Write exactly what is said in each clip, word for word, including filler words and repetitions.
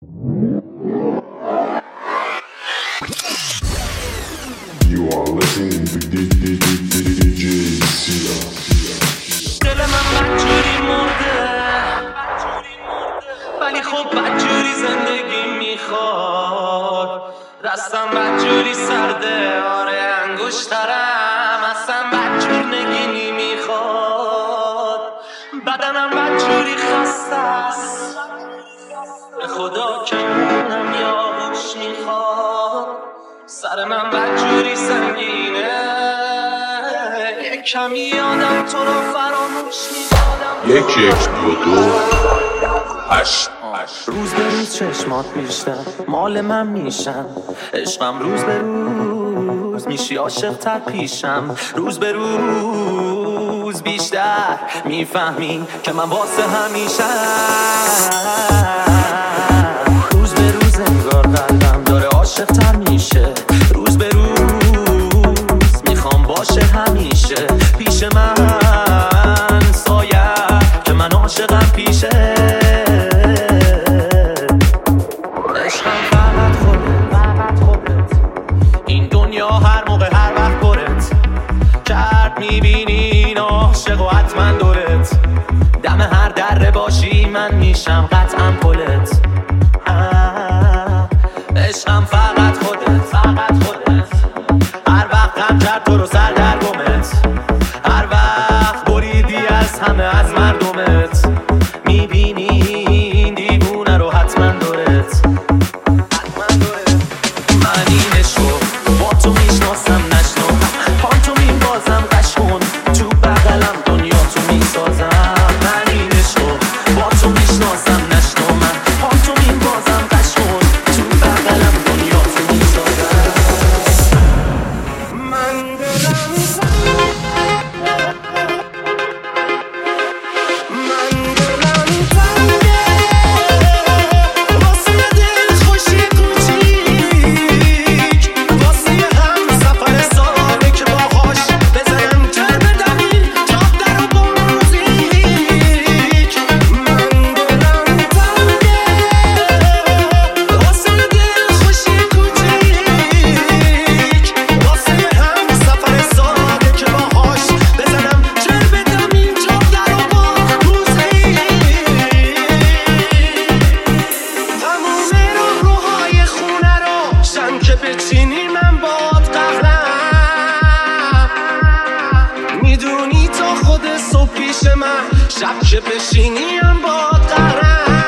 You are listening to دی جی سیا. دل من بدجوری مرده ولی خب بدجوری زندگی میخواد. دستم بدجوری سرده، آره انگشترم اصلا بدجور نگینی میخواد. بدنم بدجوری خسته است، به خدا که اونم یاهوش میخواد. سر من بدجوری سنگینه، یک کمی یادم تو رو فراموش میدادم. یک یک دو دو هشت. روز به روز چشمات بیشتر مال من میشن، عشقم روز به روز میشی عاشق تر پیشم. روز به روز بیشتر میفهمی که من واسه همیشه. روز به روز انگار قلبم داره عاشق تر میشه. روز به روز میخوام باشه همیشه پیش من سایه که من عاشقم پیشه. میبینین عاشق و حتما دورت، دم هر دره باشی من میشم قطعا پلت. عشقم فقط خودت، فقط خودت. هر وقت غم کرد تو رو سر در گمت، هر وقت بریدی از همه از مردمت. میبینین دیوونه رو حتما دورت، حتما دورت. من این عشقو با تو میشناسم نشنو، پان تو میبازم قشقون تو بغلم دنیا تو میسازم. من این عشقو با تو میشناسم نشنو، من پان تو میبازم قشقون تو بغلم دنیا تو میسازم. من دلم من دلم تنگه واسه دل خوشی کوچیک، واسه هم سفر ساده که باهاش بزنم تر بدمی تا در و با موزیک. من دلم تنگه واسه دل خوشی کوچیک، واسه هم سفر ساده که باهاش بزنم تر بدمی تا در و با موزیک. تموم راهروهای خونه رو شن که بچینی من باد قهرم. میدونی تا خود صبح پیش من، شب که بشینی هم باد قهرم.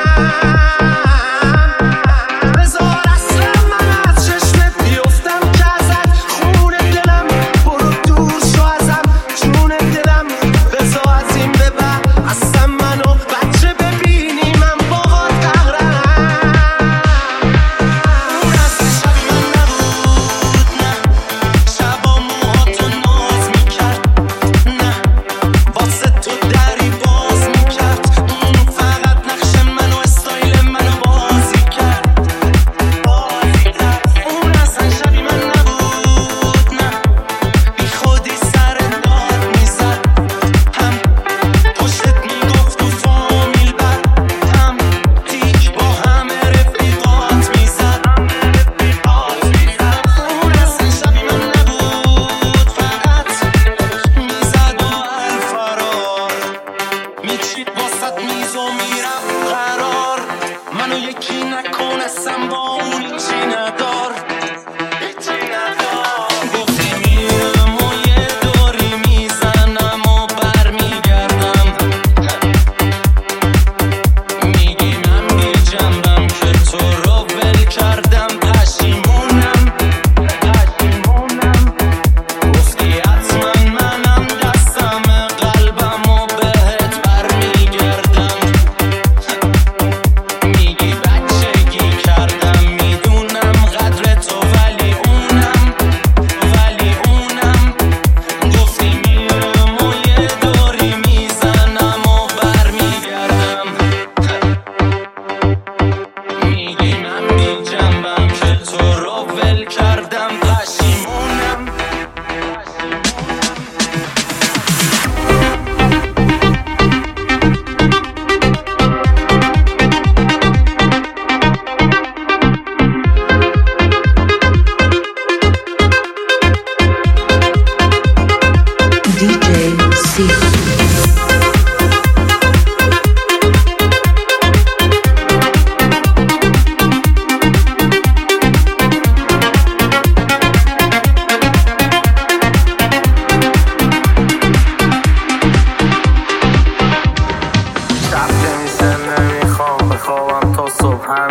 بذار اصلا من از چشمت بیفتم که ازت خون دلم برو دور شو ازم جون دلم. بذار از این به بعد اصلا منو بچه ببینی من باد قهرم. اون اصل شب من نبود، نه شبا موهاتو ناز میکرد، نه واسه تو دری باز میکرد. اون فقط نقش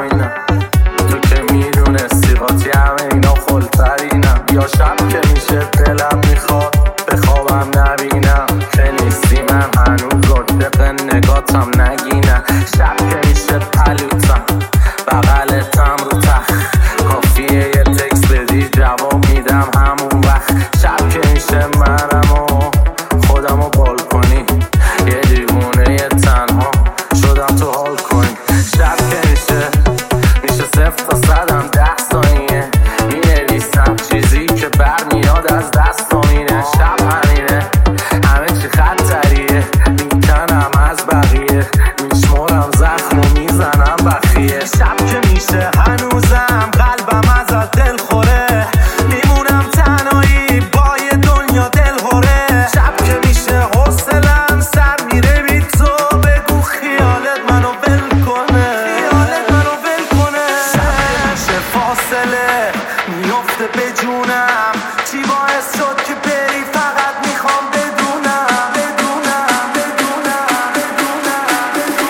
همینم. تو که میدونستی قاطی همه اینا خلطرینم. یا شب که میشه دلم میخواد بخوابم نبینم که نیستی من هنوز رتق نگاتم نگینم. شب که میشه پلوتم بغلتم رو تخت کافیه یه تکس بدی جواب میدم همون وقت. شب که میشه منم و خودمو بال کنی یه دیوونه تنها شدم تو حال کنی. شب که میشه میشه صفر تا صدم ده ثانیه مینویسم چیزی که برمیاد از دستامینه. شب همینه همه چی خطریه میکنم از بقیه میشمرم زخم و میزنم بخیه. شب که میشه هنوزم قلبم ازت دل خوره میمونم تنهایی با یه دنیا دل خوره. شب که میشه حوصلم سر میره بی تو بگو خیالت منو ول کنه خیالت منو ول کنه. شب که میشه فاصله میفته به جونم چی باعث شد که بری فقط میخوام بدونم بدونم بدونم بدونم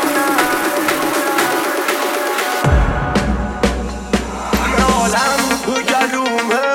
بدونم. عالم تو گلومه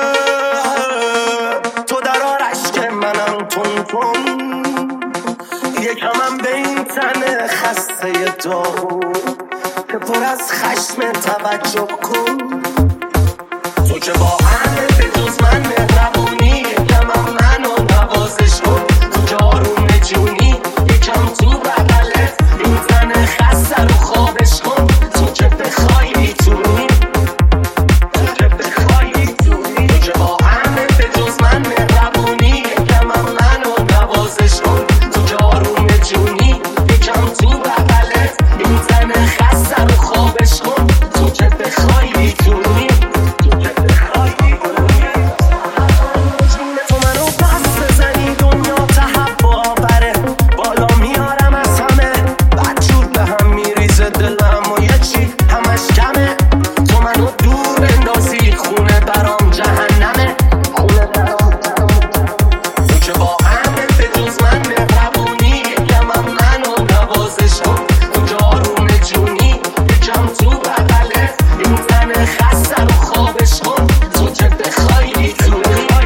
تو در آرش که منم تون تون یکمم به این تن خسته داغو که پر از خشم توجه کن. تو که با همه به جز من مهربونی یکمم منو نوازش کن. تو که آروم جونی یکم تو بغلت این تن خسته رو خوابش کن. تو که بخوای میتونی تو که بخوای میتونی تو که با همه به جز من مهربونی یکمم منو نوازش کن. تو که آروم جونی یکم تو بغلت این تن خسته رو خوابش کن. تو که بخوای میتونی تو که بخوای میتونی جون تو منو پس بزنی دنیا تهوع آوره بالا میارم از همه بدجور به هم میریزه دلم و یه چی همش کمه. تو منو دور بندازی خونه برام جهنمه خونه برام جهنمه. تو که با همه به جز من مهربونی یکمم منو نوازش کن. تو که آروم جونی یکم تو بغلت این تن خسته رو خوابش کن. تو که بخوای میتونی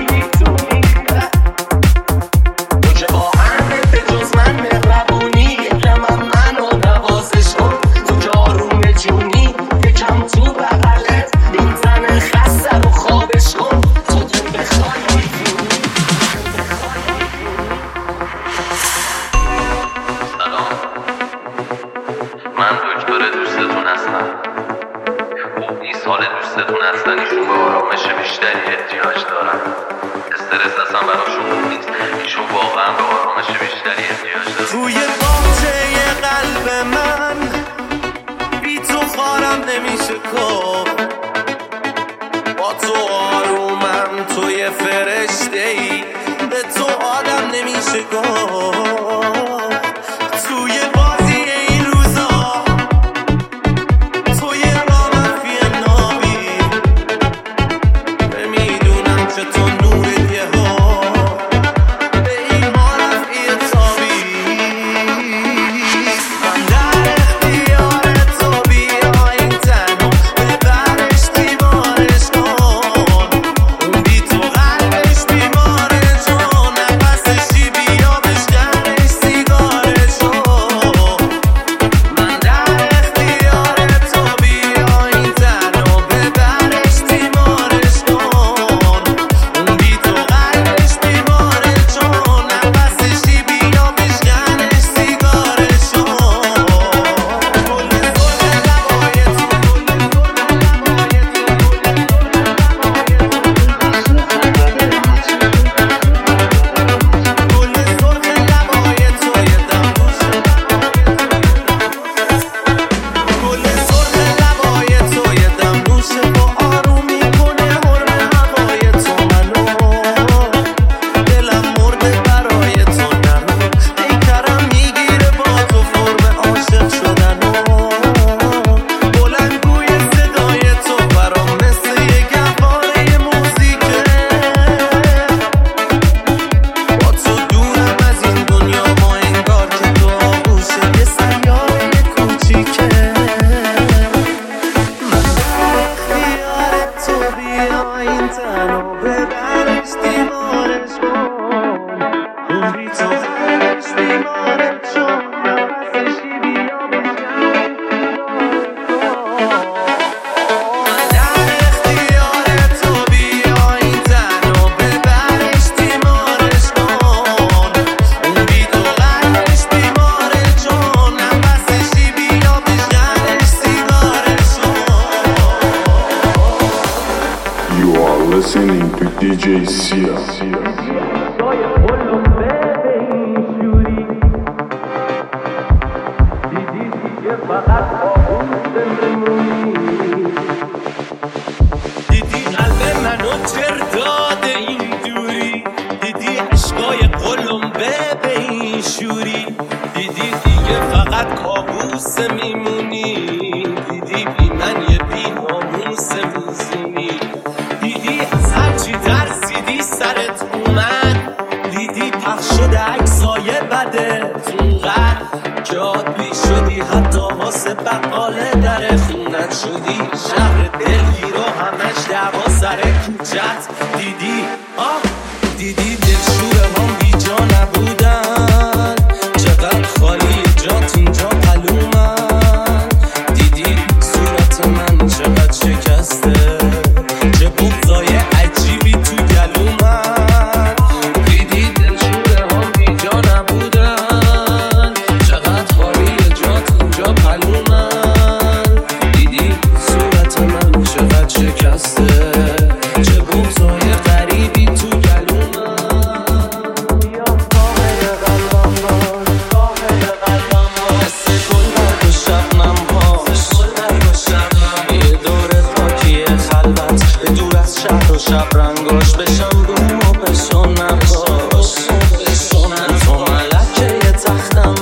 تو که با همه به جز من مهربونی یکمم منو نوازش کن. تو که آروم جونی یکم تو بغلت این تن خسته رو خوابش کن. تو که بخوای میتونی. سلام، من دکتر دوستتون هستم. خوب نیست حال دوستتون هستن، ایشون به آرامش بیشتری احتیاج دارن. استرس اصلا براشون خوب نیست، ایشون واقعا به آرامش بیشتری احتیاج دارن. توی باغچه قلب من بی تو خارم نمیشه کن. با تو آرومم توی فرشته ای به تو آدم نمیشه گفت. توی بازی این روزا توی رامفی نابی میدونم که تو نور یه ها به ایمان رفعی تابی. من در اختیار تو بیا این تنها به listening to دی جی Sia. دیدی قلب منو تر داده این دوری، دیدی عشقای قلمبه به این شوری، دیدی دیگه فقط کابوس میمونی، دیدی بی من یه بی ناموس میزونی، دیدی از هرچی ترسیدی سرت اومد، دیدی پخش شده عکسای بدت اونقدر که عادی شدی حتی واسه بقاله در خونت شدی شهر دلگیر و همش دعوا سر کوچت، دیدی آه دیدی دلشوره هم بی جا نبودن، چقدر خالی جات اینجا پلومن، دیدی صورت من چقدر شکسته، چه بغضای عجیبی تو گلومن، دیدی دلشوره هم بی جا نبودن، چقدر خالی جات اینجا پلومن، دیدی صورت من چقدر شکسته، چه بغضای غریبی تو گلومن، بیا ساحل قلبم باش، ساحل قلبم باش، مثل گل برگ و شبنم باش، یه دور خاکی خلوت به دور از شهر و شب رنگاش، بشم بوم و بشونم باش، تو ملکه تختم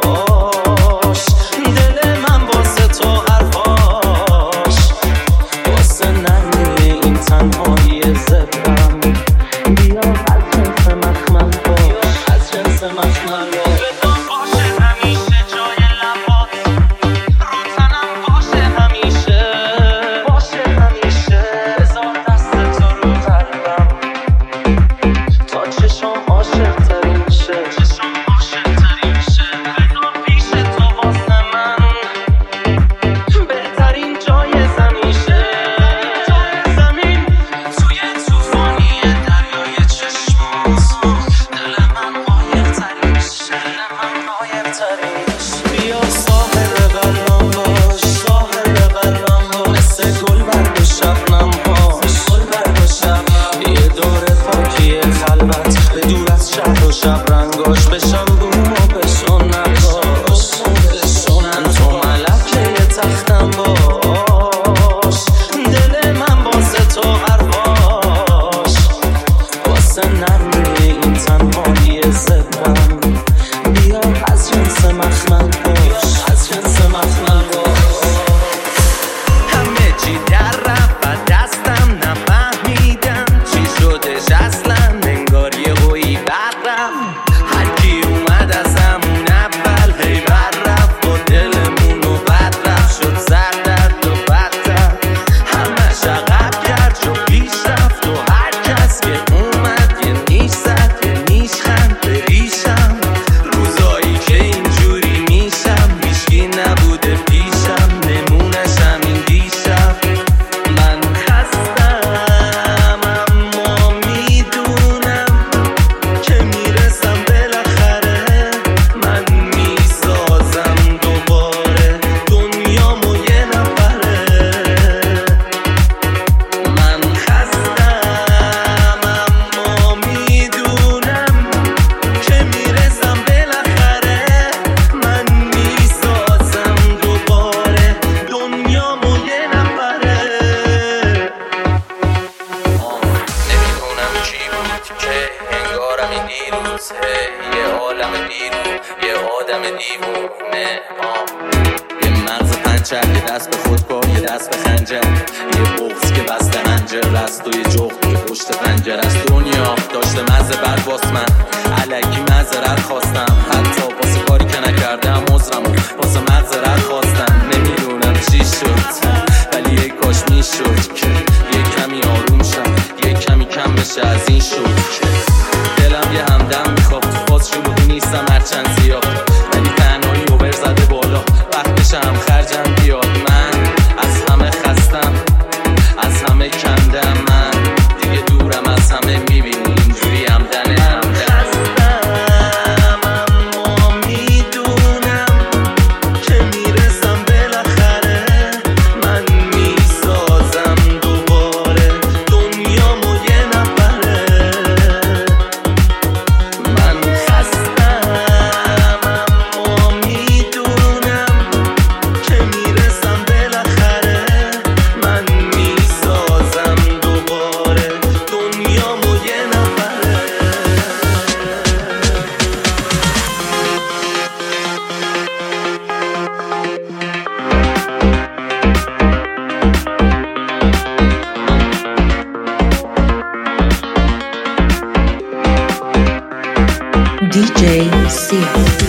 باش، دل من واسه تو حرفاش، واسه نرمی این تنهایی زبرم، بیا از جنس مخمل باش، از جنس مخمل باش، بدان باشه همیشه جای لبات، رو تنم باشه همیشه، باشه همیشه، بذار دست تو رو قلبم تا چشم عاشق ترین شه، چشم عاشق ترین شه، بذار پیش تو واسه من بهترین جای زمین شه، جای زمین توی توفانی دریای چشمات، دل من عایق ترین شه، دل من عایق ترین شه، بیا ساحل قلبم باش، ساحل قلبم باش، مثل گل برگ و شبنم باش، گل برگ و شبنم، یه دور خاکی خلوت به دور از شهر و شب رنگاش، بشم بوم و بشونم باش، تو ملکه تختم باش، دل من واسه تو حرفاش، واسه نرمی این تنهایی زبرم، بیا از جنس مخمل باش، از جنس مخمل باش، همه چی در رفت و دستم نفهمیدم چی شدش اصلا، انگار یه هویی برم، هرکی اومد از همون اول هی بر رفت و دلمونو بد رفت، شد سر درد و بدتر، همش عقب کرد شد پیش رفت و هر کس که اومد یه نیش زد یه نیش خند به ریشم، روزایی که اینجوری میشم هیچکی نبوده پیشم، نمونش همین دیشب، من خستم اما میدونم که میرسم بالاخره، من میسازم دوباره دنیامو یه نفره، من خستم اما میدونم که میرسم بالاخره، من میسازم دوباره دنیامو یه نفره، نمیدونم چی بود که انگارم این دیروز یه عالم بیرون یه آدم دیوونه، یه مغز پنچر یه دست به خودکار یه دست به خنجر، یه بغض که بسته هنجر است و یه جغد که پشت پنجر است، دنیا داشته مزه بر باس من علکی معذرت خواستم، حتی واسه کاری که نکردم عذرم واسه معذرت خواستم، نمیدونم چی شد ولی یه کاش میشد که یه کمی آروم شم، یه کمی کم بشه از این شد که دلم یه همدم میخواد، باز شلوغی نیستم هرچند زیاد، ولی تنهایی اوبر زده بالا، وقتش هم خرجم بیاد، من از همه خستم از همه کندم، من دیگه دورم از همه میبینی اینجوری همدنه همدن، خستم اما میدونم که میرسم بالاخره، من میسازم دی جی سیاه.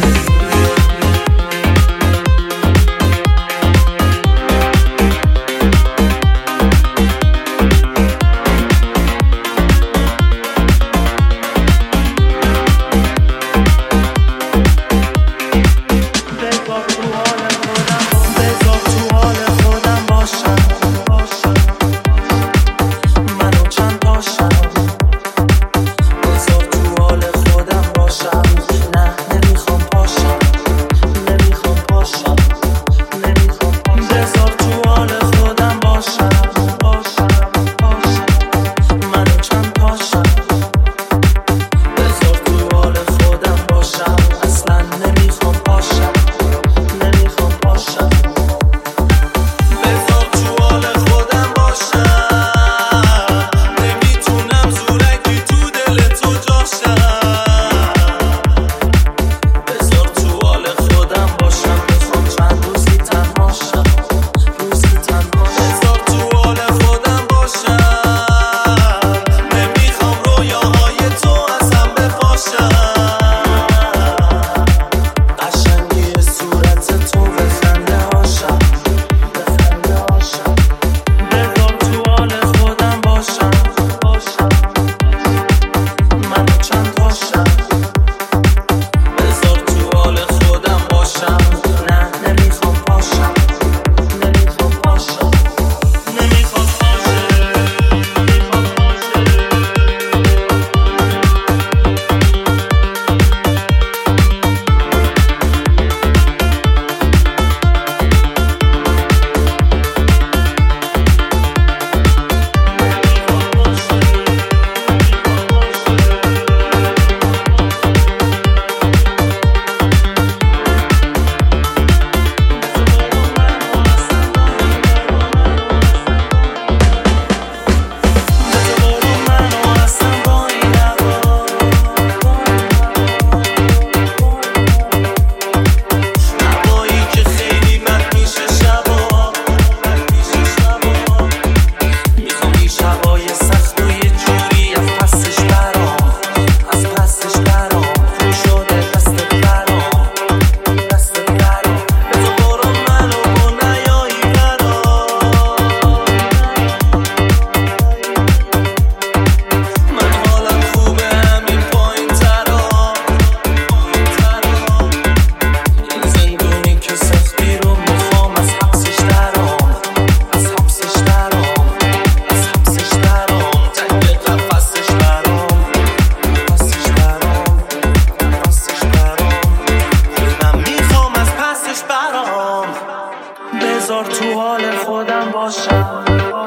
بذار تو حال خودم باشم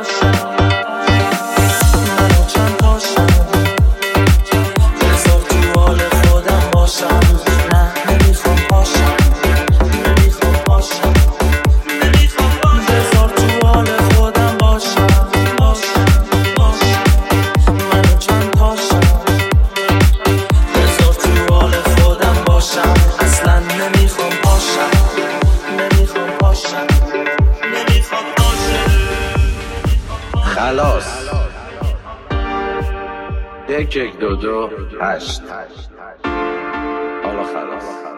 خلاص یک یک دو دو هشت حالا خلاص.